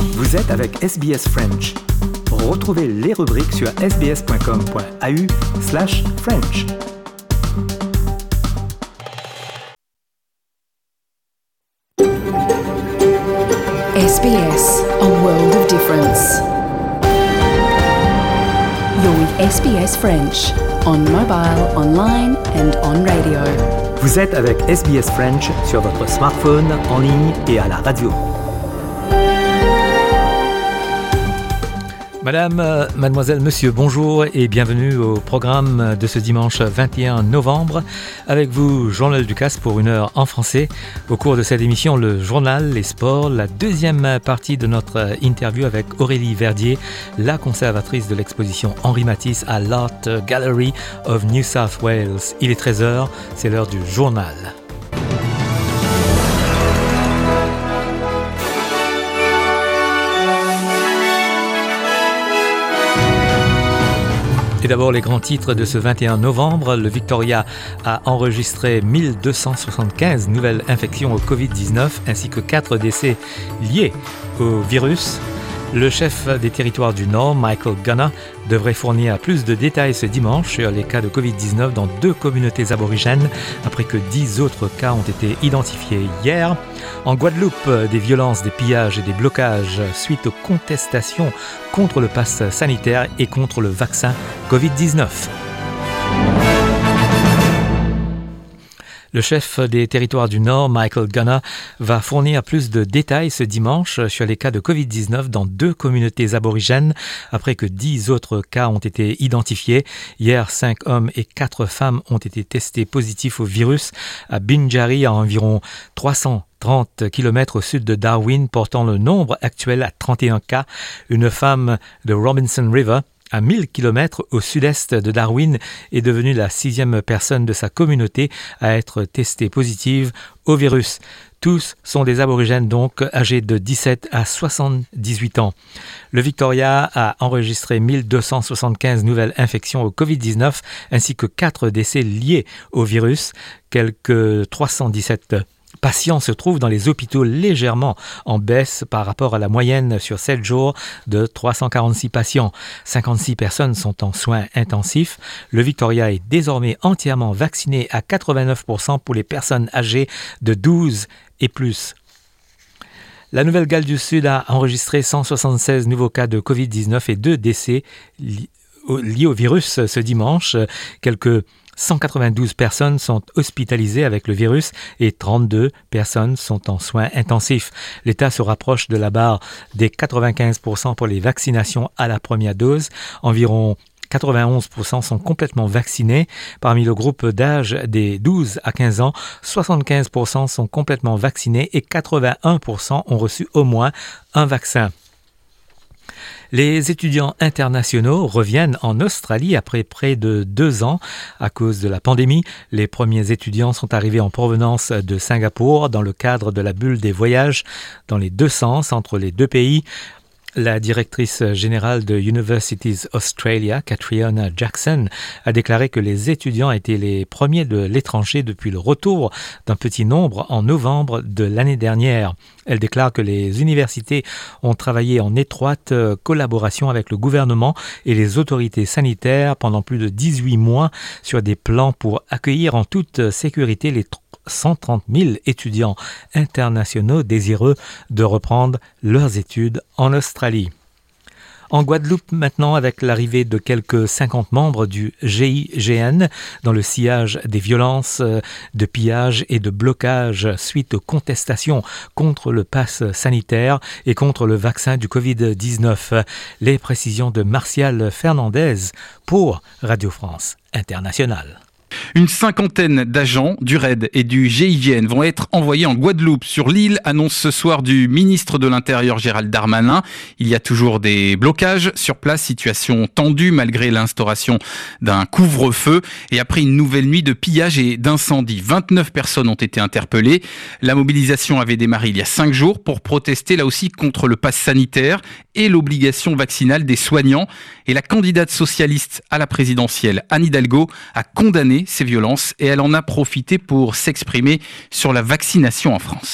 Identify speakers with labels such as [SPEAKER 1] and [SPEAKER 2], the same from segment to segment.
[SPEAKER 1] Vous êtes avec SBS French. Retrouvez les rubriques sur sbs.com.au/French.
[SPEAKER 2] SBS, a world of difference. You're with SBS French, on mobile, online and on radio.
[SPEAKER 1] Vous êtes avec SBS French sur votre smartphone, en ligne et à la radio. Madame, mademoiselle, monsieur, bonjour et bienvenue au programme de ce dimanche 21 novembre. Avec vous, Jean-Noël Ducasse pour une heure en français. Au cours de cette émission, le journal, les sports, la deuxième partie de notre interview avec Aurélie Verdier, la conservatrice de l'exposition Henri Matisse à l'Art Gallery of New South Wales. Il est 13h, c'est l'heure du journal. Et d'abord, les grands titres de ce 21 novembre. Le Victoria a enregistré 1275 nouvelles infections au Covid-19 ainsi que 4 décès liés au virus. Le chef des territoires du Nord, Michael Gunner, devrait fournir plus de détails ce dimanche sur les cas de Covid-19 dans 2 communautés aborigènes après que 10 autres cas ont été identifiés hier. En Guadeloupe, des violences, des pillages et des blocages suite aux contestations contre le pass sanitaire et contre le vaccin Covid-19. Le chef des territoires du Nord, Michael Gunner, va fournir plus de détails ce dimanche sur les cas de Covid-19 dans 2 communautés aborigènes après que 10 autres cas ont été identifiés. Hier, 5 hommes et 4 femmes ont été testés positifs au virus à Binjari, à environ 330 km au sud de Darwin, portant le nombre actuel à 31 cas. Une femme de Robinson River, à 1000 km au sud-est de Darwin, est devenue la 6e personne de sa communauté à être testée positive au virus. Tous sont des aborigènes donc âgés de 17 à 78 ans. Le Victoria a enregistré 1275 nouvelles infections au Covid-19 ainsi que 4 décès liés au virus. Quelques 317 patients se trouvent dans les hôpitaux légèrement en baisse par rapport à la moyenne sur 7 jours de 346 patients. 56 personnes sont en soins intensifs. Le Victoria est désormais entièrement vacciné à 89% pour les personnes âgées de 12 et plus. La Nouvelle-Galles du Sud a enregistré 176 nouveaux cas de Covid-19 et 2 décès liés au virus ce dimanche. Quelques 192 personnes sont hospitalisées avec le virus et 32 personnes sont en soins intensifs. L'État se rapproche de la barre des 95% pour les vaccinations à la première dose. Environ 91% sont complètement vaccinés. Parmi le groupe d'âge des 12 à 15 ans, 75% sont complètement vaccinés et 81% ont reçu au moins un vaccin. Les étudiants internationaux reviennent en Australie après près de 2 ans à cause de la pandémie. Les premiers étudiants sont arrivés en provenance de Singapour dans le cadre de la bulle des voyages dans les 2 sens entre les 2 pays. La directrice générale de Universities Australia, Catriona Jackson, a déclaré que les étudiants étaient les premiers de l'étranger depuis le retour d'un petit nombre en novembre de l'année dernière. Elle déclare que les universités ont travaillé en étroite collaboration avec le gouvernement et les autorités sanitaires pendant plus de 18 mois sur des plans pour accueillir en toute sécurité les 130 000 étudiants internationaux désireux de reprendre leurs études en Australie. En Guadeloupe maintenant, avec l'arrivée de quelques 50 membres du GIGN dans le sillage des violences, de pillage et de blocage suite aux contestations contre le pass sanitaire et contre le vaccin du Covid-19. Les précisions de Martial Fernandez pour Radio France Internationale.
[SPEAKER 3] Une 50aine d'agents du RAID et du GIGN vont être envoyés en Guadeloupe. Sur l'île, annonce ce soir du ministre de l'Intérieur Gérald Darmanin. Il y a toujours des blocages sur place, situation tendue malgré l'instauration d'un couvre-feu. Et après une nouvelle nuit de pillage et d'incendie, 29 personnes ont été interpellées. La mobilisation avait démarré il y a 5 jours pour protester là aussi contre le pass sanitaire et l'obligation vaccinale des soignants. Et la candidate socialiste à la présidentielle, Anne Hidalgo, a condamné ces violences et elle en a profité pour s'exprimer sur la vaccination en France.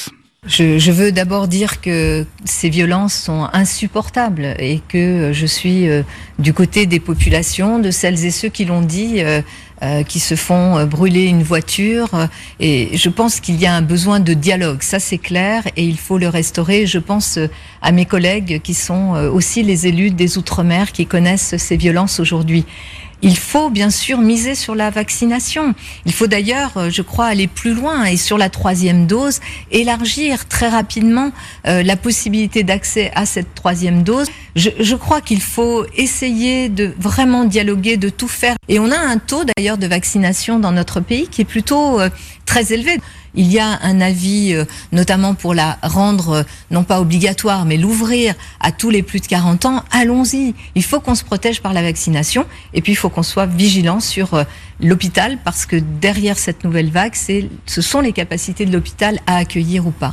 [SPEAKER 4] Je veux d'abord dire que ces violences sont insupportables et que je suis du côté des populations, de celles et ceux qui l'ont dit, qui se font brûler une voiture. Et je pense qu'il y a un besoin de dialogue, ça c'est clair, et il faut le restaurer. Je pense à mes collègues qui sont aussi les élus des Outre-mer qui connaissent ces violences aujourd'hui. Il faut bien sûr miser sur la vaccination. Il faut d'ailleurs, je crois, aller plus loin et sur la 3e dose, élargir très rapidement la possibilité d'accès à cette 3e dose. Je crois qu'il faut essayer de vraiment dialoguer, de tout faire. Et on a un taux d'ailleurs de vaccination dans notre pays qui est plutôt très élevé. Il y a un avis, notamment pour la rendre, non pas obligatoire, mais l'ouvrir à tous les plus de 40 ans. Allons-y. Il faut qu'on se protège par la vaccination. Et puis, il faut qu'on soit vigilant sur l'hôpital, parce que derrière cette nouvelle vague, ce sont les capacités de l'hôpital à accueillir ou pas.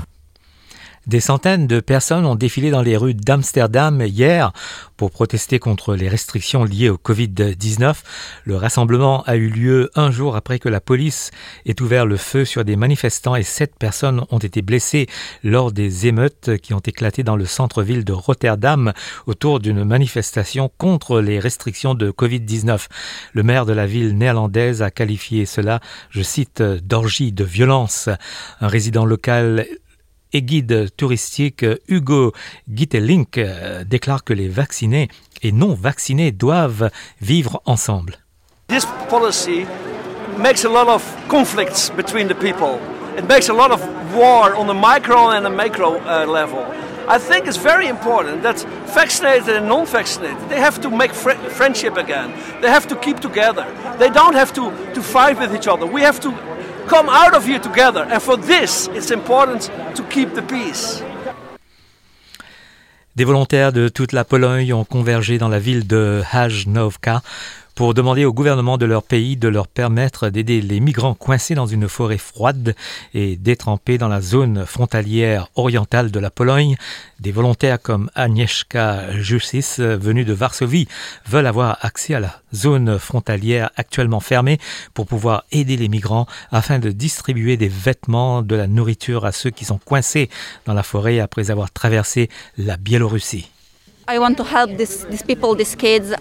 [SPEAKER 1] Des centaines de personnes ont défilé dans les rues d'Amsterdam hier pour protester contre les restrictions liées au Covid-19. Le rassemblement a eu lieu un jour après que la police ait ouvert le feu sur des manifestants et 7 personnes ont été blessées lors des émeutes qui ont éclaté dans le centre-ville de Rotterdam autour d'une manifestation contre les restrictions de Covid-19. Le maire de la ville néerlandaise a qualifié cela, je cite, d'orgie de violence. Un résident local et guide touristique Hugo Gittelink déclare que les vaccinés et non vaccinés doivent vivre ensemble.
[SPEAKER 5] This policy makes a lot of conflicts between the people. It makes a lot of war on the micro and the macro level. I think it's very important that vaccinated and non-vaccinated, they have to make friendship again. They have to keep together. They don't have to fight with each other. We have to come out of here together, and for this it's important to keep the peace.
[SPEAKER 1] Des volontaires de toute la Pologne ont convergé dans la ville de Hajnówka pour demander au gouvernement de leur pays de leur permettre d'aider les migrants coincés dans une forêt froide et détrempés dans la zone frontalière orientale de la Pologne. Des volontaires comme Agnieszka Jusis, venus de Varsovie, veulent avoir accès à la zone frontalière actuellement fermée pour pouvoir aider les migrants afin de distribuer des vêtements, de la nourriture à ceux qui sont coincés dans la forêt après avoir traversé la Biélorussie.
[SPEAKER 6] I want to help these people, these kids.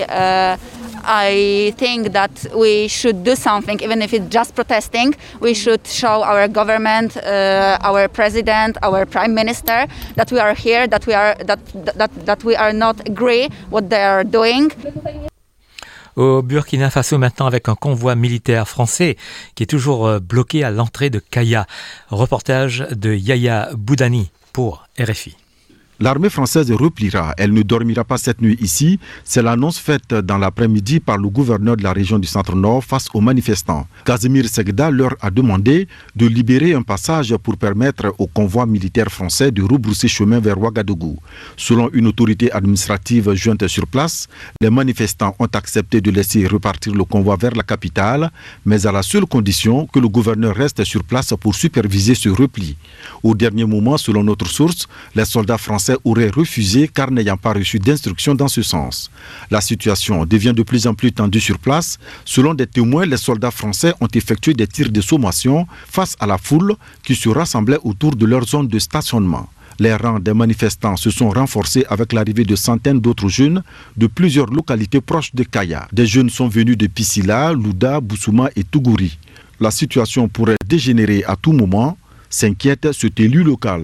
[SPEAKER 6] I think that we should do something, even if it's just protesting. We should show our government, our president, our prime minister that we are here, that we are not agree what they are doing.
[SPEAKER 1] Au Burkina Faso maintenant avec un convoi militaire français qui est toujours bloqué à l'entrée de Kaya. Reportage de Yaya Boudani pour RFI.
[SPEAKER 7] L'armée française repliera. Elle ne dormira pas cette nuit ici. C'est l'annonce faite dans l'après-midi par le gouverneur de la région du Centre-Nord face aux manifestants. Casimir Segda leur a demandé de libérer un passage pour permettre au convoi militaire français de rebrousser chemin vers Ouagadougou. Selon une autorité administrative jointe sur place, les manifestants ont accepté de laisser repartir le convoi vers la capitale, mais à la seule condition que le gouverneur reste sur place pour superviser ce repli. Au dernier moment, selon notre source, les soldats français auraient refusé car n'ayant pas reçu d'instructions dans ce sens. La situation devient de plus en plus tendue sur place. Selon des témoins, les soldats français ont effectué des tirs de sommation face à la foule qui se rassemblait autour de leur zone de stationnement. Les rangs des manifestants se sont renforcés avec l'arrivée de centaines d'autres jeunes de plusieurs localités proches de Kaya. Des jeunes sont venus de Pisila, Louda, Boussouma et Tougouri. La situation pourrait dégénérer à tout moment, s'inquiète cet élu local.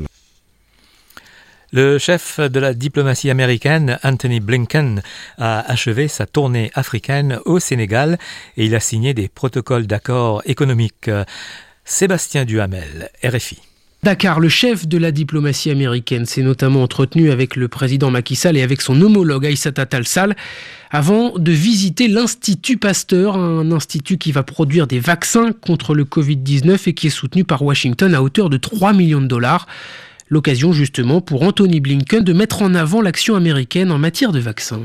[SPEAKER 1] Le chef de la diplomatie américaine, Anthony Blinken, a achevé sa tournée africaine au Sénégal et il a signé des protocoles d'accord économiques. Sébastien Duhamel, RFI.
[SPEAKER 8] Dakar, le chef de la diplomatie américaine, s'est notamment entretenu avec le président Macky Sall et avec son homologue Aïssata Tall Sall avant de visiter l'Institut Pasteur, un institut qui va produire des vaccins contre le Covid-19 et qui est soutenu par Washington à hauteur de $3 millions. L'occasion justement pour Anthony Blinken de mettre en avant l'action américaine en matière de vaccins.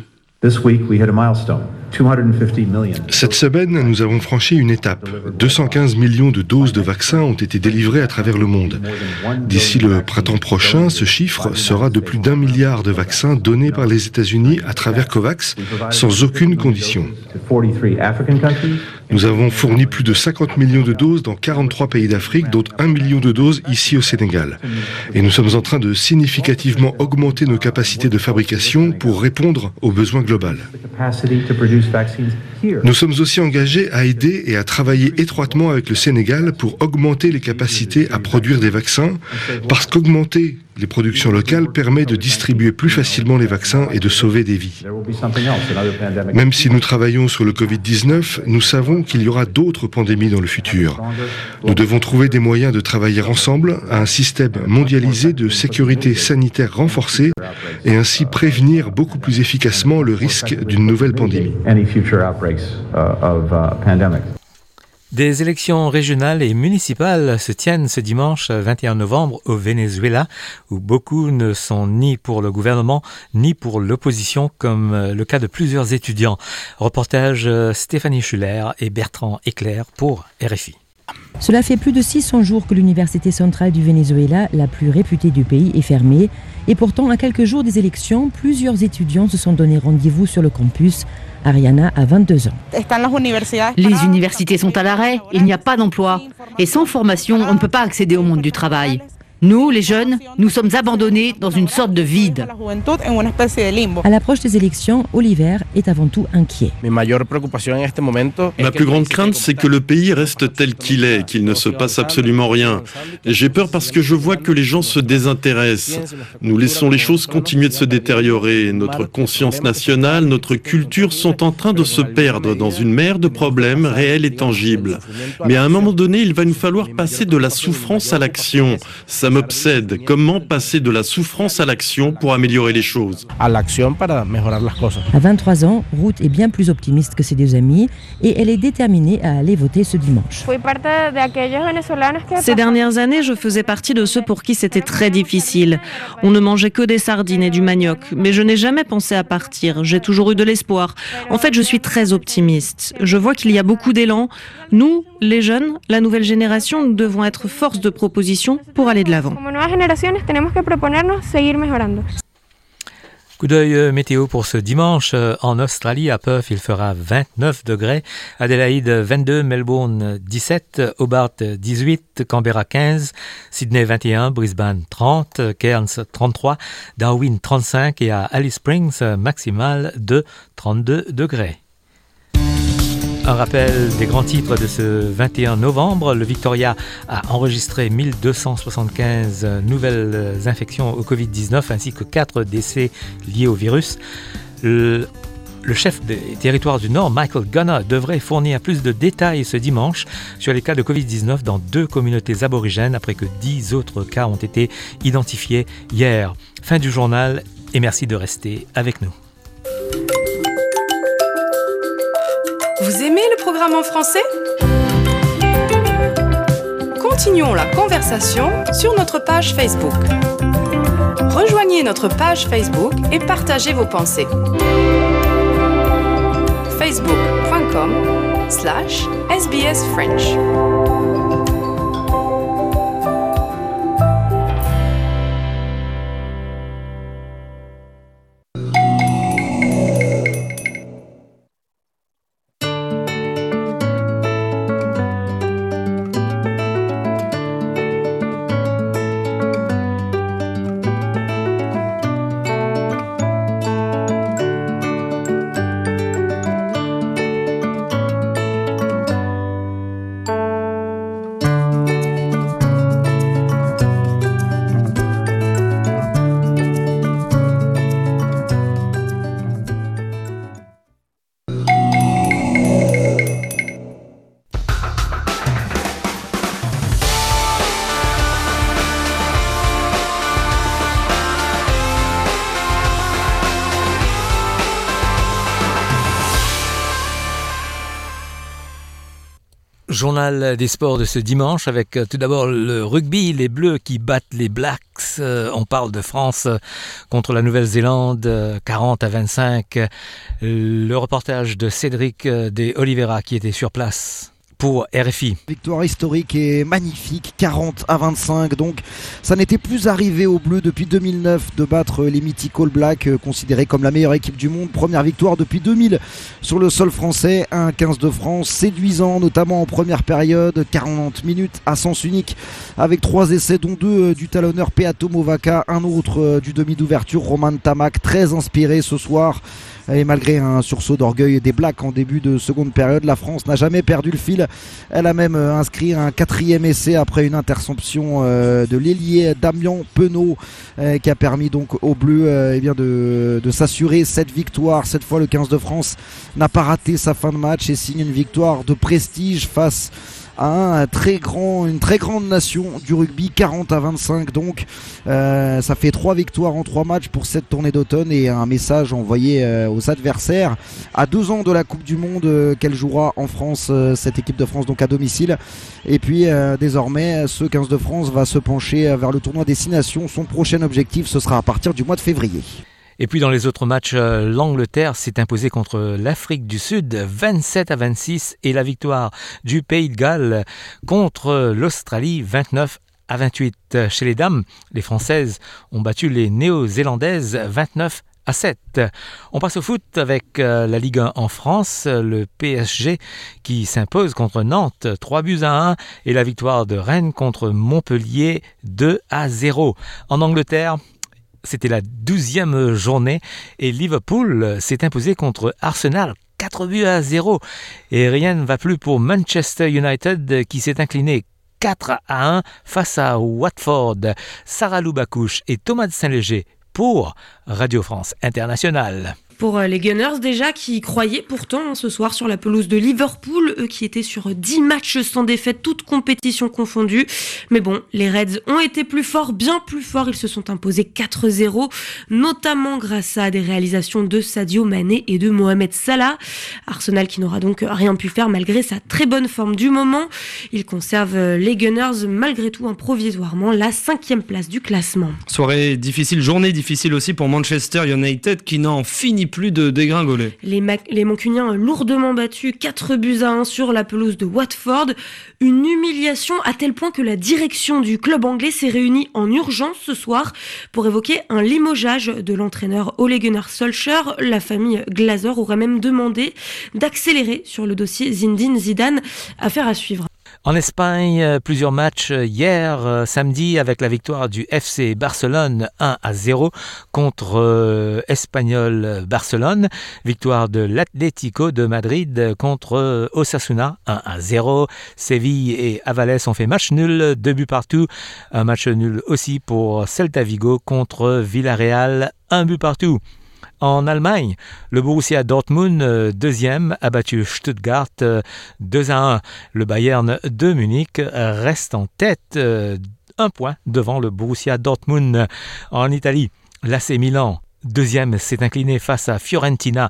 [SPEAKER 9] Cette semaine, nous avons franchi une étape. 215 millions de doses de vaccins ont été délivrées à travers le monde. D'ici le printemps prochain, ce chiffre sera de plus d'1 milliard de vaccins donnés par les États-Unis à travers COVAX, sans aucune condition. Nous avons fourni plus de 50 millions de doses dans 43 pays d'Afrique, dont 1 million de doses ici au Sénégal. Et nous sommes en train de significativement augmenter nos capacités de fabrication pour répondre aux besoins globaux. Nous sommes aussi engagés à aider et à travailler étroitement avec le Sénégal pour augmenter les capacités à produire des vaccins, parce qu'augmenter les productions locales permet de distribuer plus facilement les vaccins et de sauver des vies. Même si nous travaillons sur le Covid-19, nous savons qu'il y aura d'autres pandémies dans le futur. Nous devons trouver des moyens de travailler ensemble à un système mondialisé de sécurité sanitaire renforcé et ainsi prévenir beaucoup plus efficacement le risque d'une nouvelle pandémie.
[SPEAKER 1] Des élections régionales et municipales se tiennent ce dimanche 21 novembre au Venezuela, où beaucoup ne sont ni pour le gouvernement ni pour l'opposition, comme le cas de plusieurs étudiants. Reportage Stéphanie Schuller et Bertrand Éclair pour RFI.
[SPEAKER 10] Cela fait plus de 600 jours que l'université centrale du Venezuela, la plus réputée du pays, est fermée. Et pourtant, à quelques jours des élections, plusieurs étudiants se sont donné rendez-vous sur le campus. Ariana a 22 ans.
[SPEAKER 11] Les universités sont à l'arrêt, il n'y a pas d'emploi. Et sans formation, on ne peut pas accéder au monde du travail. Nous, les jeunes, nous sommes abandonnés dans une sorte de vide.
[SPEAKER 10] À l'approche des élections, Oliver est avant tout inquiet.
[SPEAKER 12] Ma plus grande crainte, c'est que le pays reste tel qu'il est, qu'il ne se passe absolument rien. J'ai peur parce que je vois que les gens se désintéressent. Nous laissons les choses continuer de se détériorer. Notre conscience nationale, notre culture sont en train de se perdre dans une mer de problèmes réels et tangibles. Mais à un moment donné, il va nous falloir passer de la souffrance à l'action. Ça m'obsède. Comment passer de la souffrance à l'action pour améliorer les choses?
[SPEAKER 10] À 23 ans, Ruth est bien plus optimiste que ses deux amis et elle est déterminée à aller voter ce dimanche.
[SPEAKER 13] Ces dernières années, je faisais partie de ceux pour qui c'était très difficile. On ne mangeait que des sardines et du manioc, mais je n'ai jamais pensé à partir. J'ai toujours eu de l'espoir. En fait, je suis très optimiste. Je vois qu'il y a beaucoup d'élan. Nous, les jeunes, la nouvelle génération, nous devons être force de proposition pour aller de l'avant.
[SPEAKER 1] Coup d'œil météo pour ce dimanche. En Australie, à Perth, il fera 29 degrés. Adélaïde, 22. Melbourne, 17. Hobart, 18. Canberra, 15. Sydney, 21. Brisbane, 30. Cairns, 33. Darwin, 35. Et à Alice Springs, maximale de 32 degrés. Un rappel des grands titres de ce 21 novembre. Le Victoria a enregistré 1275 nouvelles infections au Covid-19 ainsi que 4 décès liés au virus. Le chef des territoires du Nord, Michael Gunner, devrait fournir plus de détails ce dimanche sur les cas de Covid-19 dans 2 communautés aborigènes après que 10 autres cas ont été identifiés hier. Fin du journal et merci de rester avec nous.
[SPEAKER 14] Vous aimez le programme en français ? Continuons la conversation sur notre page Facebook. Rejoignez notre page Facebook et partagez vos pensées. facebook.com/SBS French.
[SPEAKER 1] Journal des sports de ce dimanche avec tout d'abord le rugby, les Bleus qui battent les Blacks. On parle de France contre la Nouvelle-Zélande, 40-25. Le reportage de Cédric de Oliveira qui était sur place. pour RFI.
[SPEAKER 15] Victoire historique et magnifique, 40-25. Donc ça n'était plus arrivé aux Bleus depuis 2009 de battre les mythiques All Blacks, considérés comme la meilleure équipe du monde. Première victoire depuis 2000 sur le sol français. Un 15 de France séduisant, notamment en première période. 40 minutes à sens unique avec 3 essais, dont 2 du talonneur Peato Movaca, un autre du demi d'ouverture Roman Tamac. Très inspiré ce soir. Et malgré un sursaut d'orgueil des Blacks en début de seconde période, la France n'a jamais perdu le fil. Elle a même inscrit un 4e essai après une interception de l'ailier Damien Penaud, qui a permis donc aux Bleus de s'assurer cette victoire. Cette fois, le 15 de France n'a pas raté sa fin de match et signe une victoire de prestige face à une très grande nation du rugby. 40-25 donc. Ça fait 3 victoires en 3 matchs pour cette tournée d'automne et un message envoyé aux adversaires à 2 ans de la Coupe du Monde qu'elle jouera en France, cette équipe de France donc à domicile. Et puis désormais ce 15 de France va se pencher vers le tournoi des 6 nations. Son prochain objectif, ce sera à partir du mois de février.
[SPEAKER 1] Et puis dans les autres matchs, l'Angleterre s'est imposée contre l'Afrique du Sud 27-26 et la victoire du Pays de Galles contre l'Australie 29-28. Chez les dames, les Françaises ont battu les Néo-Zélandaises 29-7. On passe au foot avec la Ligue 1 en France, le PSG qui s'impose contre Nantes 3-1 et la victoire de Rennes contre Montpellier 2-0. En Angleterre, c'était la 12e journée et Liverpool s'est imposé contre Arsenal 4-0. Et rien ne va plus pour Manchester United qui s'est incliné 4-1 face à Watford. Sarah Loubacouche et Thomas de Saint-Léger pour Radio France Internationale.
[SPEAKER 16] Pour les Gunners déjà, qui croyaient pourtant ce soir sur la pelouse de Liverpool, eux qui étaient sur 10 matchs sans défaite, toutes compétitions confondues. Mais bon, les Reds ont été plus forts, bien plus forts, ils se sont imposés 4-0, notamment grâce à des réalisations de Sadio Mané et de Mohamed Salah. Arsenal qui n'aura donc rien pu faire malgré sa très bonne forme du moment. Il conserve les Gunners malgré tout provisoirement la 5e place du classement.
[SPEAKER 17] Soirée difficile, journée difficile aussi pour Manchester United qui n'en finit plus de dégringoler.
[SPEAKER 16] Les Mancuniens lourdement battus 4-1 sur la pelouse de Watford. Une humiliation à tel point que la direction du club anglais s'est réunie en urgence ce soir pour évoquer un limogeage de l'entraîneur Ole Gunnar Solskjaer. La famille Glazer aurait même demandé d'accélérer sur le dossier Zinedine Zidane. Affaire à suivre.
[SPEAKER 1] En Espagne, plusieurs matchs hier, samedi, avec la victoire du FC Barcelone 1-0 contre Espanyol Barcelone. Victoire de l'Atlético de Madrid contre Osasuna 1-0. Séville et Alavés ont fait match nul, 2 buts partout. Un match nul aussi pour Celta Vigo contre Villarreal, 1 but partout. En Allemagne, le Borussia Dortmund, deuxième, a battu Stuttgart 2-1. Le Bayern de Munich reste en tête, 1 point devant le Borussia Dortmund. En Italie, l'AC Milan, deuxième, s'est incliné face à Fiorentina,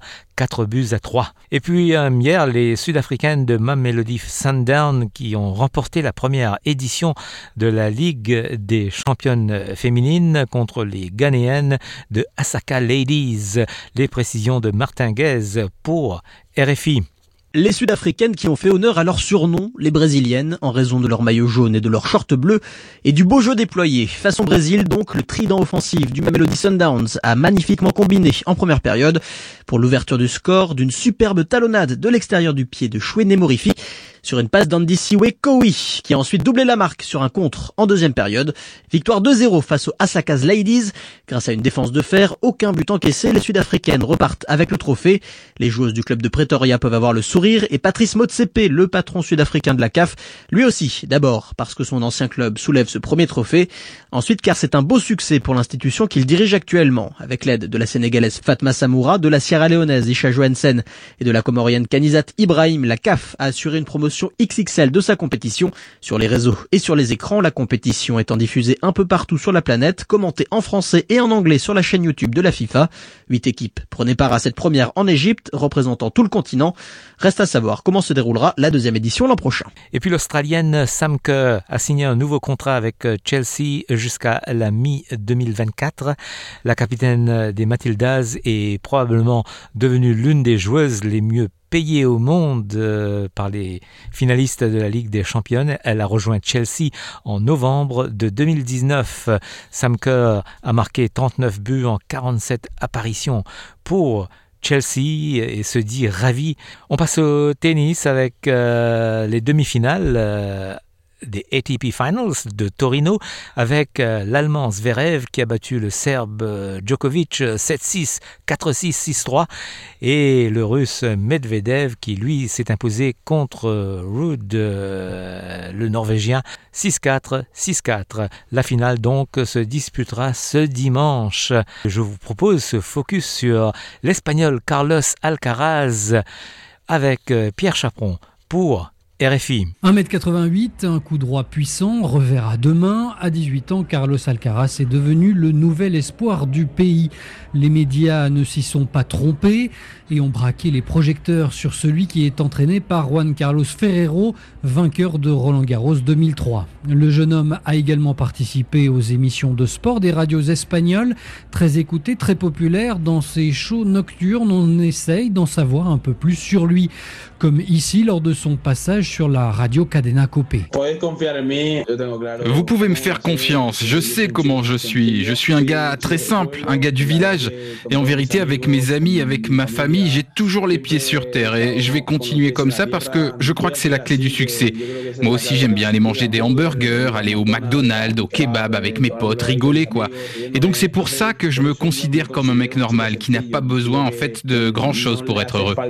[SPEAKER 1] 4-3. Et puis hier, les Sud-Africaines de Mamelodi Sundowns qui ont remporté la première édition de la Ligue des championnes féminines contre les Ghanéennes de Asaka Ladies. Les précisions de Martin Guez pour RFI.
[SPEAKER 18] Les Sud-Africaines qui ont fait honneur à leur surnom, les Brésiliennes, en raison de leur maillot jaune et de leur short bleu, et du beau jeu déployé. Façon Brésil, donc, le trident offensif du Mamelodi Sundowns a magnifiquement combiné en première période pour l'ouverture du score d'une superbe talonnade de l'extérieur du pied de Chouene Morifi sur une passe d'Andy Siwe Kowi, qui a ensuite doublé la marque sur un contre en deuxième période. Victoire 2-0 face aux Asaka's Ladies. Grâce à une défense de fer, aucun but encaissé, les Sud-Africaines repartent avec le trophée. Les joueuses du club de Pretoria peuvent avoir le sourire et Patrice Motsepe, le patron sud-africain de la CAF, lui aussi, d'abord parce que son ancien club soulève ce premier trophée, ensuite car c'est un beau succès pour l'institution qu'il dirige actuellement, avec l'aide de la Sénégalaise Fatma Samoura, de la Sierra-Léonaise Isha Johansen et de la Comorienne Kanizat Ibrahim. La CAF a assuré une promotion XXL de sa compétition sur les réseaux et sur les écrans, la compétition étant diffusée un peu partout sur la planète, commentée en français et en anglais sur la chaîne YouTube de la FIFA. 8 équipes prenaient part à cette première en Égypte, représentant tout le continent. Reste à savoir comment se déroulera la deuxième édition l'an prochain.
[SPEAKER 1] Et puis l'Australienne Sam Kerr a signé un nouveau contrat avec Chelsea jusqu'à la mi-2024. La capitaine des Matildas est probablement devenue l'une des joueuses les mieux payée au monde par les finalistes de la Ligue des Championnes. Elle a rejoint Chelsea en novembre de 2019. Sam Kerr a marqué 39 buts en 47 apparitions pour Chelsea et se dit ravi. On passe au tennis avec les demi-finales des ATP Finals de Torino avec l'Allemand Zverev qui a battu le Serbe Djokovic 7-6, 4-6, 6-3 et le Russe Medvedev qui lui s'est imposé contre Ruud, le Norvégien 6-4, 6-4. La finale donc se disputera ce dimanche. Je vous propose ce focus sur l'Espagnol Carlos Alcaraz avec Pierre Chaperon pour RFI.
[SPEAKER 19] 1m88, un coup droit puissant, revers à deux mains. À 18 ans, Carlos Alcaraz est devenu le nouvel espoir du pays. Les médias ne s'y sont pas trompés et ont braqué les projecteurs sur celui qui est entraîné par Juan Carlos Ferrero, vainqueur de Roland-Garros 2003. Le jeune homme a également participé aux émissions de sport des radios espagnoles, très écouté, très populaire. Dans ces shows nocturnes, on essaye d'en savoir un peu plus sur lui, comme ici lors de son passage sur la radio Cadena Cope.
[SPEAKER 3] Vous pouvez me faire confiance, je sais comment je suis. Je suis un gars très simple, un gars du village. Et en vérité, avec mes amis, avec ma famille, j'ai toujours les pieds sur terre. Et je vais continuer comme ça parce que je crois que c'est la clé du succès. Moi aussi, j'aime bien aller manger des hamburgers, aller au McDonald's, au kebab avec mes potes, rigoler quoi. Et donc c'est pour ça que je me considère comme un mec normal, qui n'a pas besoin en fait de grand chose pour être heureux.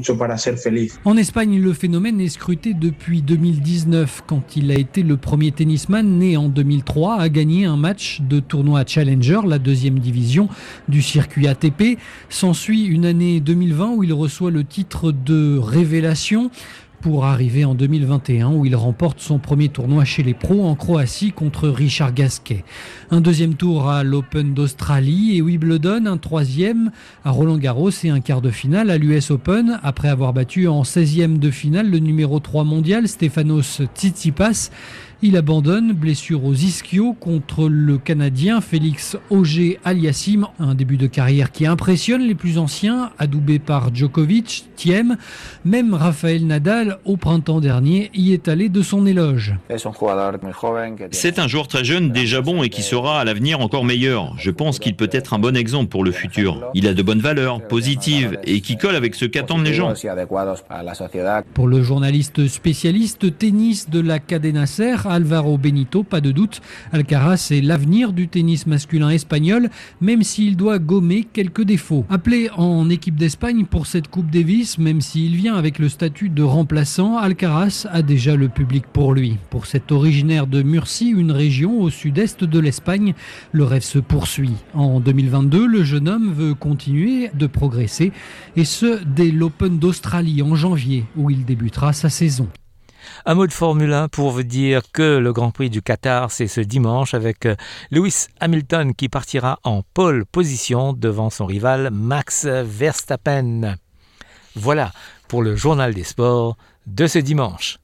[SPEAKER 19] En Espagne, le phénomène est scruté depuis 2019, quand il a été le premier tennisman né en 2003 à gagner un match de tournoi Challenger, la deuxième division du circuit ATP. S'ensuit une année 2020 où il reçoit le titre de révélation, pour arriver en 2021 où il remporte son premier tournoi chez les pros en Croatie contre Richard Gasquet. Un deuxième tour à l'Open d'Australie et Wimbledon, un troisième à Roland-Garros et un quart de finale à l'US Open après avoir battu en 16e de finale le numéro 3 mondial Stefanos Tsitsipas. Il abandonne, blessure aux ischios contre le Canadien Félix Auger-Aliassime. Un début de carrière qui impressionne les plus anciens, adoubé par Djokovic, Thiem. Même Rafael Nadal, au printemps dernier, y est allé de son éloge.
[SPEAKER 20] C'est un joueur très jeune, déjà bon et qui sera à l'avenir encore meilleur. Je pense qu'il peut être un bon exemple pour le futur. Il a de bonnes valeurs, positives et qui colle avec ce qu'attendent les gens.
[SPEAKER 19] Pour le journaliste spécialiste tennis de la Cadena Ser, Alvaro Benito, pas de doute, Alcaraz est l'avenir du tennis masculin espagnol, même s'il doit gommer quelques défauts. Appelé en équipe d'Espagne pour cette Coupe Davis, même s'il vient avec le statut de remplaçant, Alcaraz a déjà le public pour lui. Pour cet originaire de Murcie, une région au sud-est de l'Espagne, le rêve se poursuit. En 2022, le jeune homme veut continuer de progresser, et ce dès l'Open d'Australie en janvier, où il débutera sa saison.
[SPEAKER 1] Un mot de Formule 1 pour vous dire que le Grand Prix du Qatar, c'est ce dimanche avec Lewis Hamilton qui partira en pole position devant son rival Max Verstappen. Voilà pour le journal des sports de ce dimanche.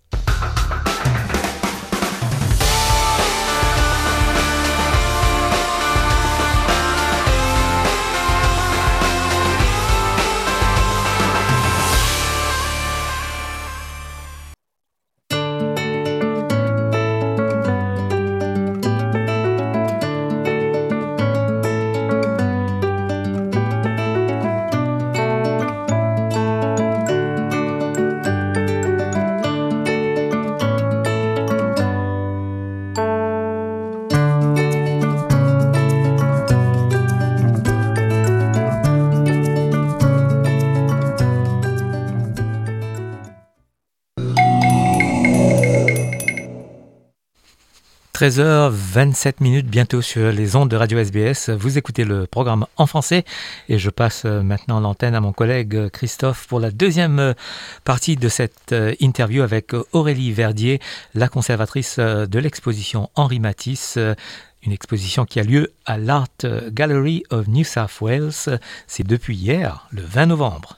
[SPEAKER 1] – 13h27 bientôt sur les ondes de Radio SBS. Vous écoutez le programme en français et je passe maintenant l'antenne à mon collègue Christophe pour la deuxième partie de cette interview avec Aurélie Verdier, la conservatrice de l'exposition Henri Matisse, une exposition qui a lieu à l'Art Gallery of New South Wales. C'est depuis hier, le 20 novembre.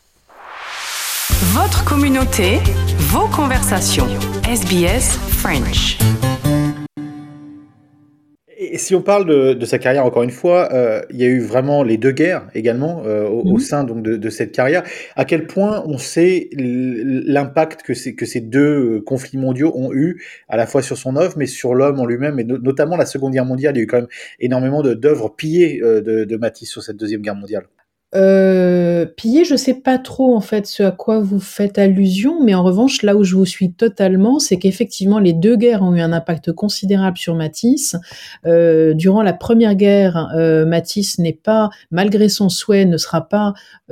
[SPEAKER 14] Votre communauté, vos conversations. SBS French.
[SPEAKER 21] Et si on parle de sa carrière, encore une fois, il y a eu vraiment les deux guerres également au sein donc de cette carrière. À quel point on sait l'impact que ces deux conflits mondiaux ont eu, à la fois sur son œuvre, mais sur l'homme en lui-même, et notamment la Seconde Guerre mondiale. Il y a eu quand même énormément d'œuvres pillées de Matisse sur cette Deuxième Guerre mondiale.
[SPEAKER 22] Pillé, je sais pas trop en fait ce à quoi vous faites allusion, mais en revanche, là où je vous suis totalement, c'est qu'effectivement les deux guerres ont eu un impact considérable sur Matisse. Durant la première guerre, Matisse n'est pas, malgré son souhait, ne sera pas,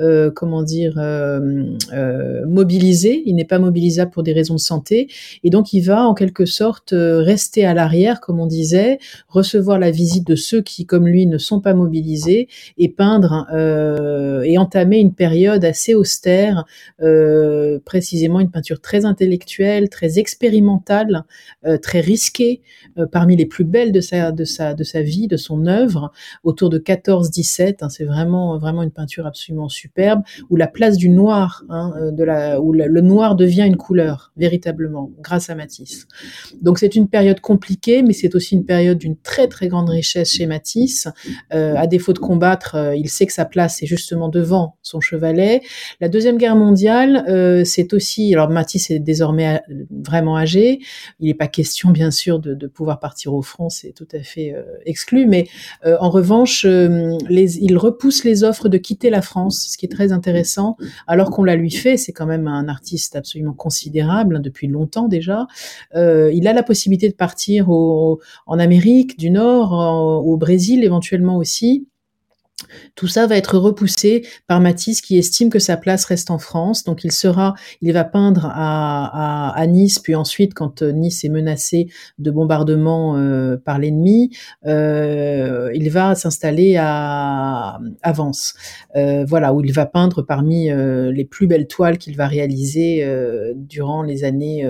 [SPEAKER 22] mobilisé. Il n'est pas mobilisable pour des raisons de santé, et donc il va en quelque sorte rester à l'arrière, comme on disait, recevoir la visite de ceux qui, comme lui, ne sont pas mobilisés, et peindre et entamer une période assez austère, précisément une peinture très intellectuelle, très expérimentale, très risquée, parmi les plus belles de sa vie, de son œuvre, autour de 14-17. C'est vraiment une peinture absolument superbe, où la place du noir, où le noir devient une couleur véritablement grâce à Matisse. Donc c'est une période compliquée, mais c'est aussi une période d'une très très grande richesse chez Matisse. À défaut de combattre, il sait que sa place est justement devant son chevalet. La Deuxième Guerre mondiale, c'est aussi... Alors Matisse est désormais vraiment âgé. Il n'est pas question, bien sûr, de pouvoir partir au front, c'est tout à fait exclu. Mais en revanche, il repousse les offres de quitter la France, ce qui est très intéressant, alors qu'on la lui fait. C'est quand même un artiste absolument considérable, depuis longtemps déjà. Il a la possibilité de partir en Amérique du Nord, au Brésil éventuellement aussi. Tout ça va être repoussé par Matisse, qui estime que sa place reste en France. Donc il va peindre à Nice, puis ensuite, quand Nice est menacée de bombardement par l'ennemi, il va s'installer à Vence. Voilà, où il va peindre parmi les plus belles toiles qu'il va réaliser durant les années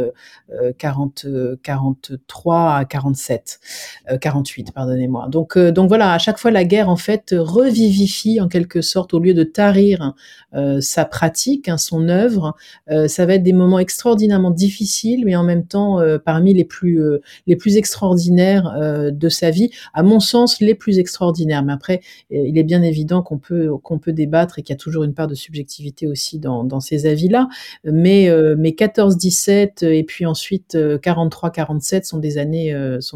[SPEAKER 22] 43 à 48, pardonnez-moi. Donc voilà, à chaque fois la guerre en fait revivifie en quelque sorte, au lieu de tarir sa pratique, son œuvre. Ça va être des moments extraordinairement difficiles, mais en même temps parmi les plus extraordinaires de sa vie, à mon sens les plus extraordinaires. Mais après, il est bien évident qu'on peut débattre et qu'il y a toujours une part de subjectivité aussi dans ces avis-là. Mais 14-17 et puis ensuite 43-47 sont des années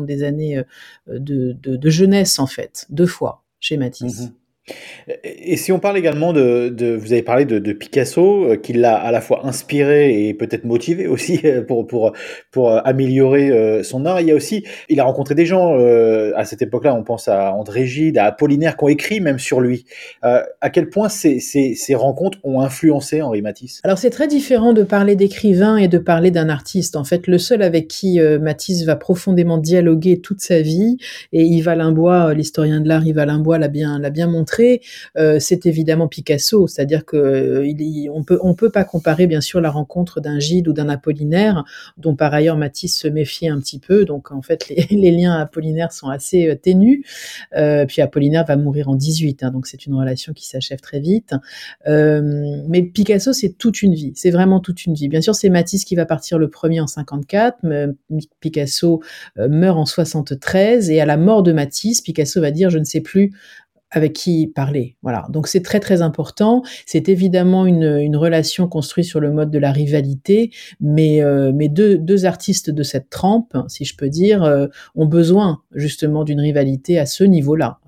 [SPEAKER 22] de jeunesse en fait, deux fois chez Matisse.
[SPEAKER 21] Et si on parle également vous avez parlé de Picasso, qui l'a à la fois inspiré et peut-être motivé aussi pour améliorer son art. Il a rencontré des gens à cette époque-là, on pense à André Gide, à Apollinaire, qui ont écrit même sur lui. À quel point ces rencontres ont influencé Henri Matisse?
[SPEAKER 22] Alors c'est très différent de parler d'écrivain et de parler d'un artiste. En fait, le seul avec qui Matisse va profondément dialoguer toute sa vie, et Yves Alimbois, l'historien de l'art Yves Alimbois l'a bien montré, c'est évidemment Picasso, c'est-à-dire que on peut pas comparer bien sûr la rencontre d'un Gide ou d'un Apollinaire, dont par ailleurs Matisse se méfiait un petit peu, donc en fait les liens Apollinaires sont assez ténus, puis Apollinaire va mourir en 18, donc c'est une relation qui s'achève très vite, mais Picasso c'est toute une vie, c'est vraiment toute une vie. Bien sûr c'est Matisse qui va partir le premier en 54, Picasso meurt en 73, et à la mort de Matisse, Picasso va dire je ne sais plus avec qui parler. Voilà. Donc c'est très très important. C'est évidemment une relation construite sur le mode de la rivalité, mais deux artistes de cette trempe, si je peux dire, ont besoin justement d'une rivalité à ce niveau-là.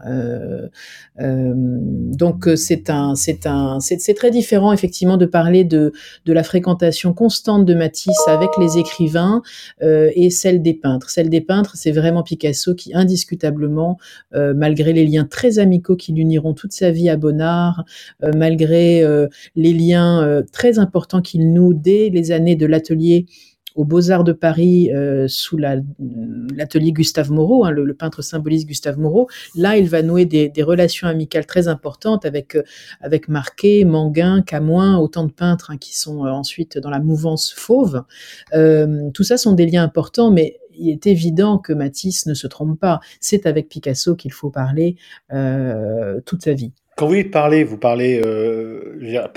[SPEAKER 22] Donc c'est très différent effectivement de parler de la fréquentation constante de Matisse avec les écrivains et celle des peintres. Celle des peintres, c'est vraiment Picasso qui indiscutablement, malgré les liens très amicaux qui l'uniront toute sa vie à Bonnard, malgré les liens très importants qu'il noue dès les années de l'atelier aux Beaux-Arts de Paris, sous l'atelier Gustave Moreau, le peintre symboliste Gustave Moreau. Là, il va nouer des relations amicales très importantes avec Marquet, Manguin, Camoin, autant de peintres qui sont ensuite dans la mouvance fauve. Tout ça sont des liens importants, mais il est évident que Matisse ne se trompe pas. C'est avec Picasso qu'il faut parler toute sa vie.
[SPEAKER 21] Quand vous dites parler, vous parlez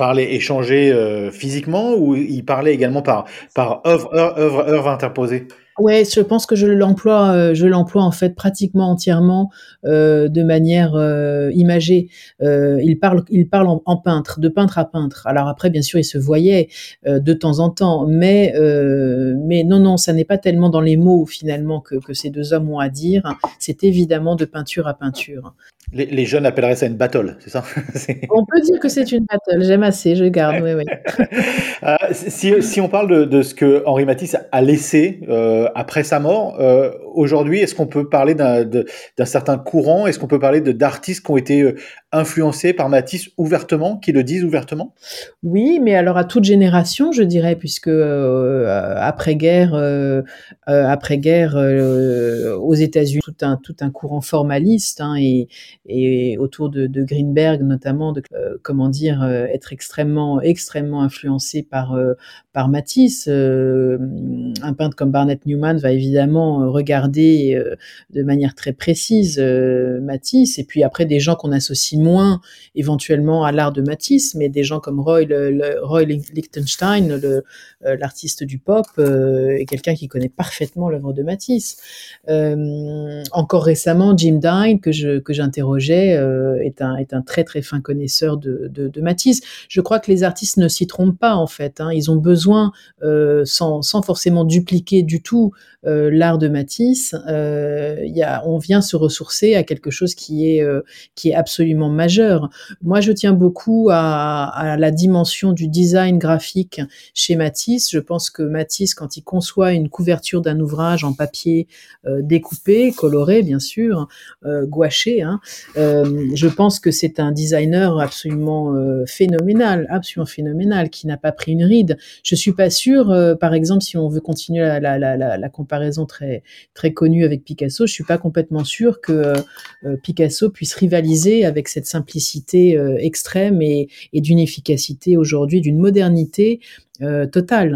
[SPEAKER 21] échanger physiquement, ou il parlait également par œuvre interposée?
[SPEAKER 22] Ouais, je pense que je l'emploie en fait pratiquement entièrement de manière imagée. Il parle en peintre, de peintre à peintre. Alors après, bien sûr, il se voyait de temps en temps, mais non, ça n'est pas tellement dans les mots finalement que ces deux hommes ont à dire. C'est évidemment de peinture à peinture.
[SPEAKER 21] Les jeunes appelleraient ça une battle, c'est ça?
[SPEAKER 22] On peut dire que c'est une battle. J'aime assez, je garde. Oui, oui.
[SPEAKER 21] Si on parle de ce que Henri Matisse a laissé après sa mort, aujourd'hui, est-ce qu'on peut parler d'un certain courant? Est-ce qu'on peut parler d'artistes qui ont été influencés par Matisse ouvertement, qui le disent ouvertement?
[SPEAKER 22] Oui, mais alors à toute génération, je dirais, puisque après-guerre, aux États-Unis, tout un courant formaliste, hein, et autour de Greenberg notamment, être extrêmement influencé par Matisse. Un peintre comme Barnett Newman va évidemment regarder de manière très précise Matisse, et puis après des gens qu'on associe moins éventuellement à l'art de Matisse, mais des gens comme Roy Lichtenstein, l'artiste du pop, est quelqu'un qui connaît parfaitement l'œuvre de Matisse. Encore récemment, Jim Dine, que j'interrogeais, est un très très fin connaisseur de Matisse. Je crois que les artistes ne s'y trompent pas en fait, hein. Ils ont besoin, sans forcément dupliquer du tout l'art de Matisse, on vient se ressourcer à quelque chose qui est absolument majeur. Moi, je tiens beaucoup à la dimension du design graphique chez Matisse. Je pense que Matisse, quand il conçoit une couverture d'un ouvrage en papier découpé, coloré bien sûr, gouaché, hein, je pense que c'est un designer absolument phénoménal, qui n'a pas pris une ride. Je suis pas sûre, par exemple, si on veut continuer la comparaison très très connue avec Picasso, je suis pas complètement sûre que Picasso puisse rivaliser avec cette simplicité extrême et d'une efficacité aujourd'hui, d'une modernité totale.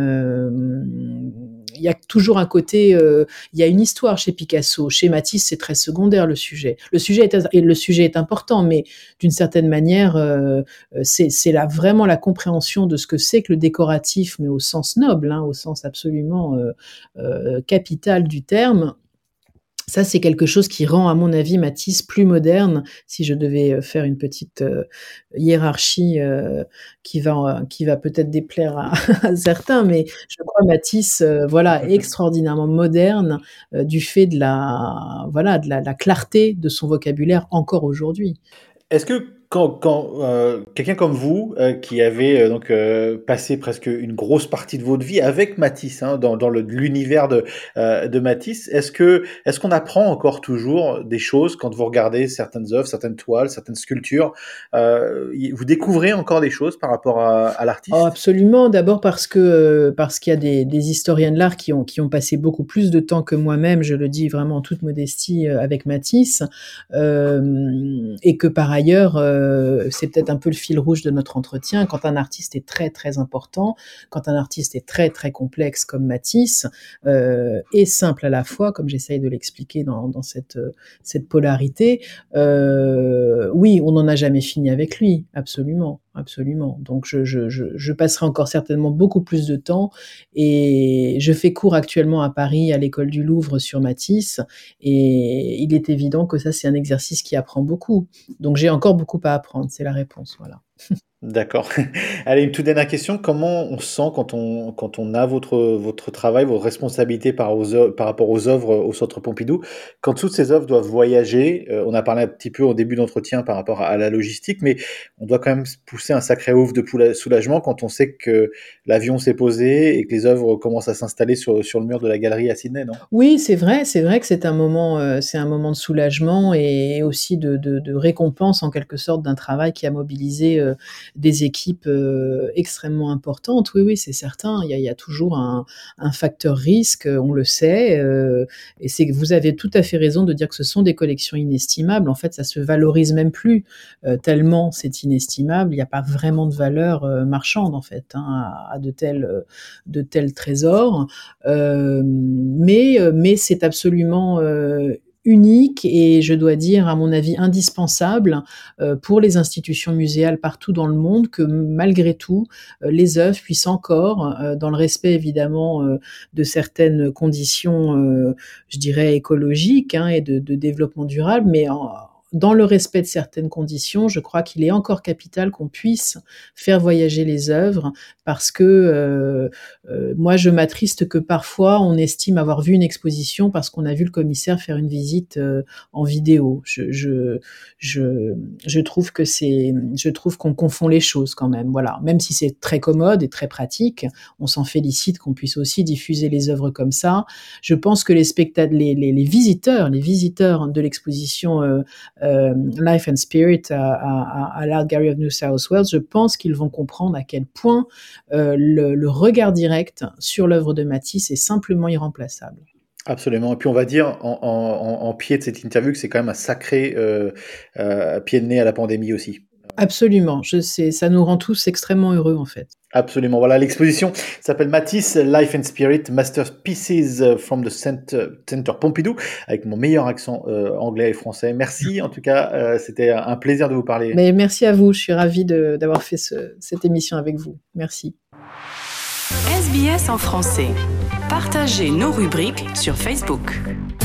[SPEAKER 22] Il y a toujours un côté, il y a une histoire chez Picasso. Chez Matisse, c'est très secondaire le sujet. Le sujet est important, mais d'une certaine manière, c'est là vraiment la compréhension de ce que c'est que le décoratif, mais au sens noble, hein, au sens absolument capital du terme. Ça, c'est quelque chose qui rend, à mon avis, Matisse plus moderne. Si je devais faire une petite hiérarchie qui va peut-être déplaire à certains, mais je crois Matisse, extraordinairement moderne du fait de la clarté de son vocabulaire encore aujourd'hui.
[SPEAKER 21] Est-ce que quand quelqu'un comme vous, qui avez passé presque une grosse partie de votre vie avec Matisse, hein, dans l'univers de Matisse, est-ce qu'on apprend encore toujours des choses quand vous regardez certaines œuvres, certaines toiles, certaines sculptures? Vous découvrez encore des choses par rapport à l'artiste?
[SPEAKER 22] Oh, absolument. D'abord parce qu'il y a des historiens de l'art qui ont passé beaucoup plus de temps que moi-même, je le dis vraiment en toute modestie, avec Matisse, et que par ailleurs, c'est peut-être un peu le fil rouge de notre entretien. Quand un artiste est très très important, quand un artiste est très très complexe comme Matisse, et simple à la fois, comme j'essaye de l'expliquer dans cette polarité, oui, on n'en a jamais fini avec lui, absolument. Donc je passerai encore certainement beaucoup plus de temps, et je fais cours actuellement à Paris à l'école du Louvre sur Matisse, et il est évident que ça c'est un exercice qui apprend beaucoup. Donc j'ai encore beaucoup à apprendre, c'est la réponse, voilà.
[SPEAKER 21] D'accord. Allez, une toute dernière question. Comment on se sent quand on a votre travail, vos responsabilités par rapport aux œuvres au Centre Pompidou, quand toutes ces œuvres doivent voyager? On a parlé un petit peu au début d'entretien par rapport à la logistique, mais on doit quand même pousser un sacré ouf de soulagement quand on sait que l'avion s'est posé et que les œuvres commencent à s'installer sur le mur de la galerie à Sydney, non?
[SPEAKER 22] Oui, c'est vrai que c'est un moment de soulagement et aussi de récompense en quelque sorte d'un travail qui a mobilisé des équipes extrêmement importantes. Oui, c'est certain. Il y a toujours un facteur risque, on le sait, et c'est que vous avez tout à fait raison de dire que ce sont des collections inestimables. En fait, ça se valorise même plus tellement c'est inestimable. Il n'y a pas vraiment de valeur marchande en fait, hein, à de tels trésors. Mais c'est absolument unique et je dois dire à mon avis indispensable pour les institutions muséales partout dans le monde que malgré tout les œuvres puissent encore, dans le respect évidemment de certaines conditions je dirais écologiques et de développement durable, mais dans le respect de certaines conditions, je crois qu'il est encore capital qu'on puisse faire voyager les œuvres parce que moi, je m'attriste que parfois on estime avoir vu une exposition parce qu'on a vu le commissaire faire une visite en vidéo. Je trouve que je trouve qu'on confond les choses quand même. Voilà, même si c'est très commode et très pratique, on s'en félicite qu'on puisse aussi diffuser les œuvres comme ça. Je pense que les visiteurs de l'exposition Life and Spirit à l'Art Gallery of New South Wales, je pense qu'ils vont comprendre à quel point le regard direct sur l'œuvre de Matisse est simplement irremplaçable.
[SPEAKER 21] Absolument. Et puis on va dire en pied de cette interview que c'est quand même un sacré pied de nez à la pandémie aussi.
[SPEAKER 22] Absolument, je sais, ça nous rend tous extrêmement heureux en fait.
[SPEAKER 21] Absolument, voilà, l'exposition s'appelle Matisse, Life and Spirit, Masterpieces from the Center Pompidou, avec mon meilleur accent anglais et français. Merci, en tout cas, c'était un plaisir de vous parler.
[SPEAKER 22] Mais merci à vous, je suis ravie d'avoir fait cette émission avec vous. Merci.
[SPEAKER 14] SBS en français. Partagez nos rubriques sur Facebook.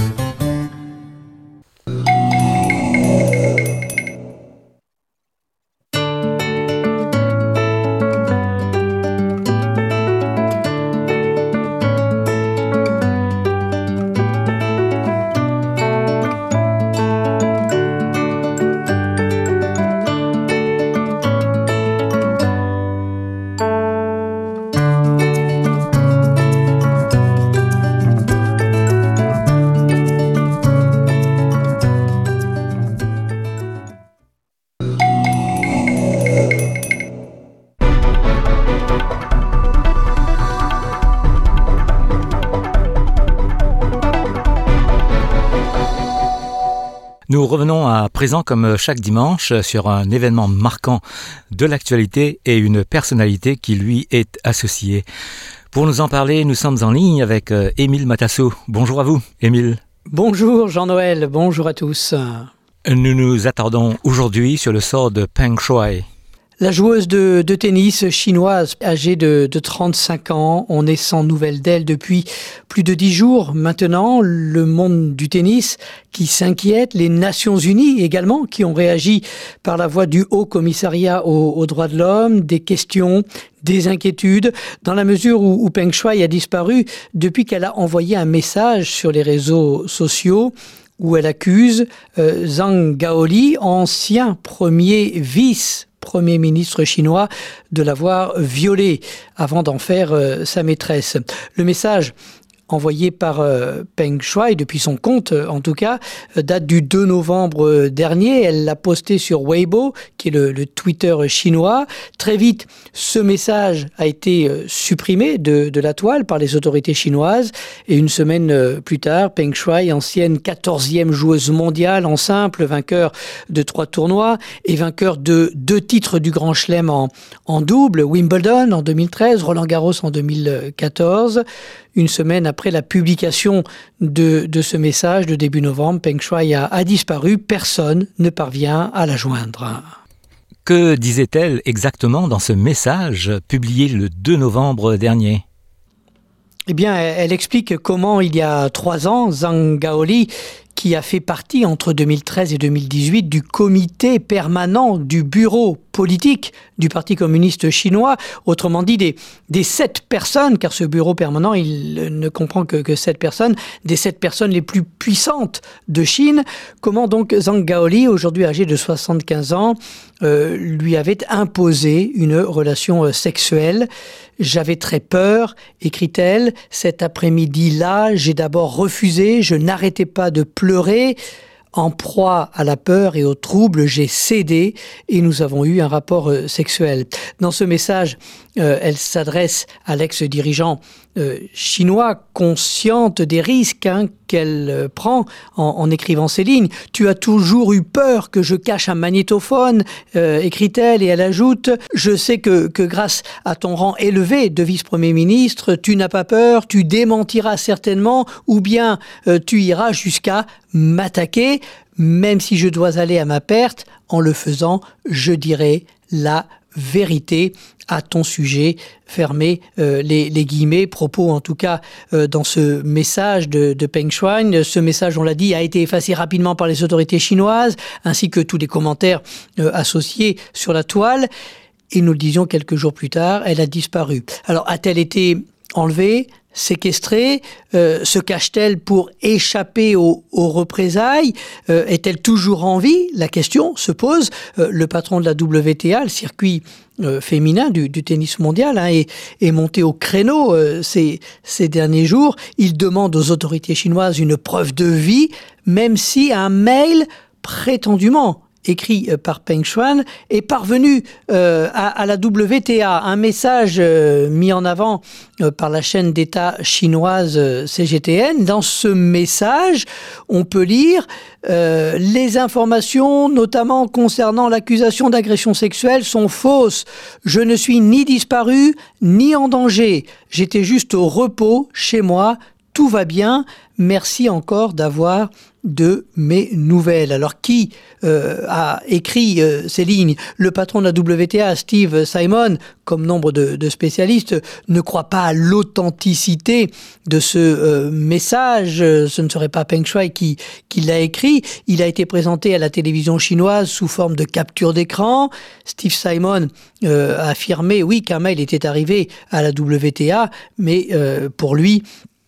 [SPEAKER 1] Nous revenons à présent, comme chaque dimanche, sur un événement marquant de l'actualité et une personnalité qui lui est associée. Pour nous en parler, nous sommes en ligne avec Émile Matasso. Bonjour à vous, Émile.
[SPEAKER 2] Bonjour Jean-Noël, bonjour à tous.
[SPEAKER 1] Nous nous attardons aujourd'hui sur le sort de Peng Shuai.
[SPEAKER 2] La joueuse de tennis chinoise âgée de 35 ans, on est sans nouvelles d'elle depuis plus de 10 jours. Maintenant, le monde du tennis qui s'inquiète, les Nations Unies également qui ont réagi par la voix du Haut Commissariat aux droits de l'homme, des questions, des inquiétudes, dans la mesure où Peng Shuai a disparu depuis qu'elle a envoyé un message sur les réseaux sociaux où elle accuse Zhang Gaoli, ancien premier ministre chinois, de l'avoir violée avant d'en faire sa maîtresse. Le message envoyé par Peng Shuai, depuis son compte en tout cas, date du 2 novembre dernier. Elle l'a posté sur Weibo, qui est le Twitter chinois. Très vite, ce message a été supprimé de la toile par les autorités chinoises. Et une semaine plus tard, Peng Shuai, ancienne 14e joueuse mondiale en simple, vainqueur de 3 tournois et vainqueur de 2 titres du Grand Chelem en double, Wimbledon en 2013, Roland Garros en 2014. Une semaine après la publication de ce message de début novembre, Peng Shuai a disparu. Personne ne parvient à la joindre.
[SPEAKER 1] Que disait-elle exactement dans ce message publié le 2 novembre dernier ?
[SPEAKER 2] Eh bien, elle explique comment, il y a 3 ans, Zhang Gaoli, qui a fait partie entre 2013 et 2018 du comité permanent du bureau politique du Parti communiste chinois, autrement dit des 7 personnes, car ce bureau permanent, il ne comprend que 7 personnes, des 7 personnes les plus puissantes de Chine. Comment donc Zhang Gaoli, aujourd'hui âgé de 75 ans, lui avait imposé une relation sexuelle. J'avais très peur, écrit-elle. Cet après-midi-là, j'ai d'abord refusé, je n'arrêtais pas de pleurer. En proie à la peur et au trouble, j'ai cédé et nous avons eu un rapport sexuel. Dans ce message, Elle s'adresse à l'ex-dirigeant chinois, consciente des risques qu'elle prend en écrivant ces lignes. « Tu as toujours eu peur que je cache un magnétophone », écrit-elle, et elle ajoute « Je sais que grâce à ton rang élevé de vice-premier ministre, tu n'as pas peur, tu démentiras certainement, ou bien tu iras jusqu'à m'attaquer, même si je dois aller à ma perte. En le faisant, je dirai la vérité à ton sujet », fermez les guillemets, propos en tout cas dans ce message de Peng Shuai. Ce message, on l'a dit, a été effacé rapidement par les autorités chinoises, ainsi que tous les commentaires associés sur la toile. Et nous le disions quelques jours plus tard, elle a disparu. Alors, a-t-elle été enlevée, séquestrée, se cache-t-elle pour échapper aux représailles, est-elle toujours en vie? La question se pose. Le patron de la WTA, le circuit féminin du tennis mondial, est monté au créneau ces derniers jours. Il demande aux autorités chinoises une preuve de vie, même si un mail prétendument écrit par Peng Shuai, est parvenu à la WTA. Un message mis en avant par la chaîne d'État chinoise CGTN. Dans ce message, on peut lire les informations, notamment concernant l'accusation d'agression sexuelle, sont fausses. Je ne suis ni disparu, ni en danger. J'étais juste au repos chez moi. Tout va bien. Merci encore d'avoir de mes nouvelles. Alors, qui a écrit ces lignes? Le patron de la WTA, Steve Simon, comme nombre de spécialistes, ne croit pas à l'authenticité de ce message. Ce ne serait pas Peng Shuai qui l'a écrit. Il a été présenté à la télévision chinoise sous forme de capture d'écran. Steve Simon a affirmé, oui, qu'un mail était arrivé à la WTA, mais pour lui,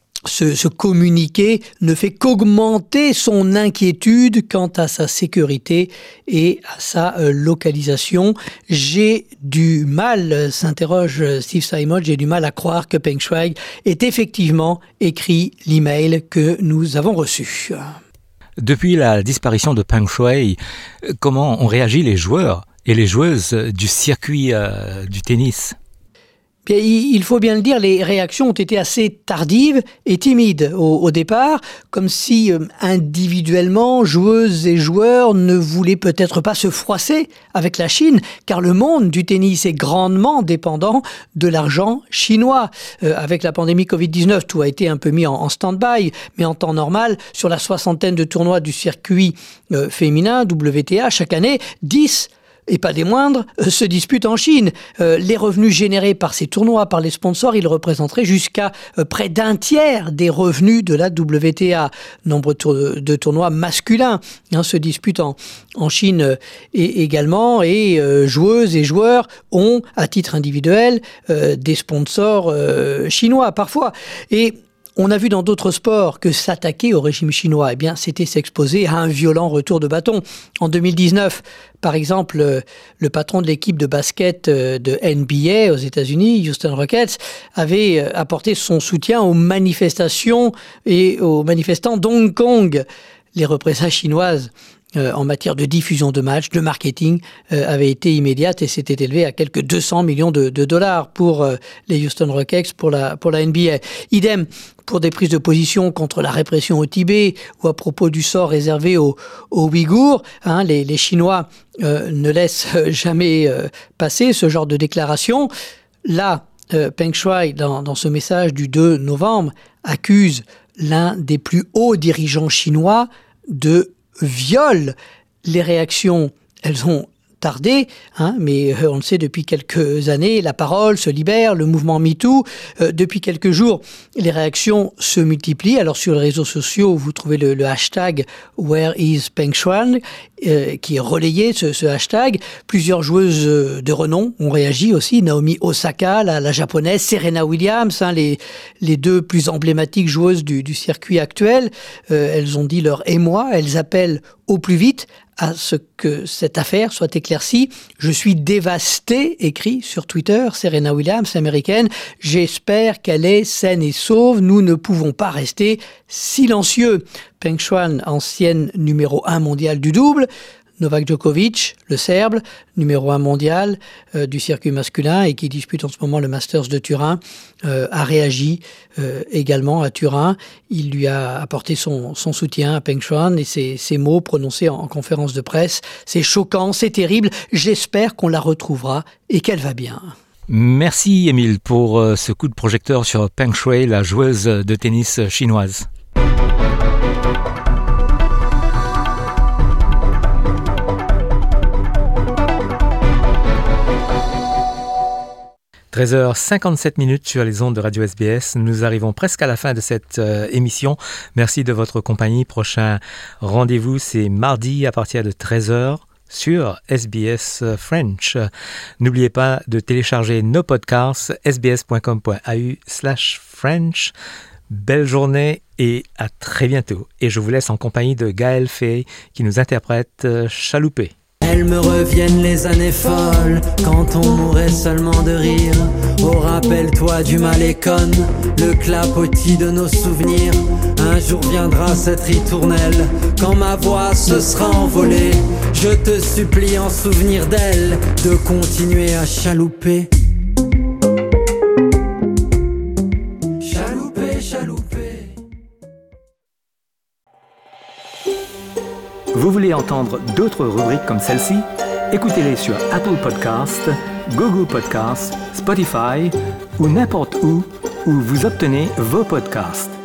[SPEAKER 2] ce communiqué ne fait qu'augmenter son inquiétude quant à sa sécurité et à sa localisation. J'ai du mal, s'interroge Steve Simon, j'ai du mal à croire que Peng Shuai ait effectivement écrit l'email que nous avons reçu.
[SPEAKER 1] Depuis la disparition de Peng Shuai, comment ont réagi les joueurs et les joueuses du circuit du tennis ?
[SPEAKER 2] Bien, il faut bien le dire, les réactions ont été assez tardives et timides au départ, comme si individuellement, joueuses et joueurs ne voulaient peut-être pas se froisser avec la Chine, car le monde du tennis est grandement dépendant de l'argent chinois. Avec la pandémie Covid-19, tout a été un peu mis en stand-by, mais en temps normal, sur la 60aine de tournois du circuit féminin, WTA, chaque année, 10 et pas des moindres, se disputent en Chine. Les revenus générés par ces tournois, par les sponsors, ils représenteraient jusqu'à près d'un tiers des revenus de la WTA. Nombre de tournois masculins se disputent en Chine également, et joueuses et joueurs ont, à titre individuel, des sponsors chinois parfois. Et on a vu dans d'autres sports que s'attaquer au régime chinois, c'était s'exposer à un violent retour de bâton. En 2019, par exemple, le patron de l'équipe de basket de NBA aux États-Unis, Houston Rockets, avait apporté son soutien aux manifestations et aux manifestants d'Hong Kong. Les représailles chinoises en matière de diffusion de matchs, de marketing, avait été immédiate et s'était élevé à quelques 200 millions de dollars pour les Houston Rockets, pour la NBA. Idem pour des prises de position contre la répression au Tibet ou à propos du sort réservé aux Ouïghours. Les Chinois ne laissent jamais passer ce genre de déclaration. Là, Peng Shuai, dans ce message du 2 novembre, accuse l'un des plus hauts dirigeants chinois de viol. Les réactions, elles ont tardé, mais on le sait depuis quelques années, la parole se libère, le mouvement MeToo. Depuis quelques jours, les réactions se multiplient. Alors sur les réseaux sociaux, vous trouvez le hashtag Where is Peng Shuai qui est relayé, ce hashtag. Plusieurs joueuses de renom ont réagi aussi. Naomi Osaka, la japonaise, Serena Williams, les deux plus emblématiques joueuses du circuit actuel. Elles ont dit leur émoi. Elles appellent au plus vite à ce que cette affaire soit éclaircie. Je suis dévastée, écrit sur Twitter Serena Williams, américaine. J'espère qu'elle est saine et sauve. Nous ne pouvons pas rester silencieux. Peng Shuai, ancienne numéro 1 mondiale du double, Novak Djokovic, le Serbe, numéro 1 mondial du circuit masculin et qui dispute en ce moment le Masters de Turin, a réagi également à Turin. Il lui a apporté son soutien à Peng Shuai et ces mots prononcés en conférence de presse. C'est choquant, c'est terrible. J'espère qu'on la retrouvera et qu'elle va bien.
[SPEAKER 1] Merci Émile pour ce coup de projecteur sur Peng Shuai, la joueuse de tennis chinoise. « 13h57 sur les ondes de Radio SBS. Nous arrivons presque à la fin de cette émission. Merci de votre compagnie. Prochain rendez-vous, c'est mardi à partir de 13h sur SBS French. N'oubliez pas de télécharger nos podcasts sbs.com.au/French. Belle journée et à très bientôt. Et je vous laisse en compagnie de Gaël Fay qui nous interprète Chaloupé.
[SPEAKER 4] Elles me reviennent les années folles, quand on mourait seulement de rire. Oh, rappelle-toi du Malécon, le clapotis de nos souvenirs. Un jour viendra cette ritournelle, quand ma voix se sera envolée. Je te supplie en souvenir d'elle, de continuer à chalouper. Chalouper, chalouper.
[SPEAKER 1] Vous voulez entendre d'autres rubriques comme celle-ci? Écoutez-les sur Apple Podcasts, Google Podcasts, Spotify ou n'importe où vous obtenez vos podcasts.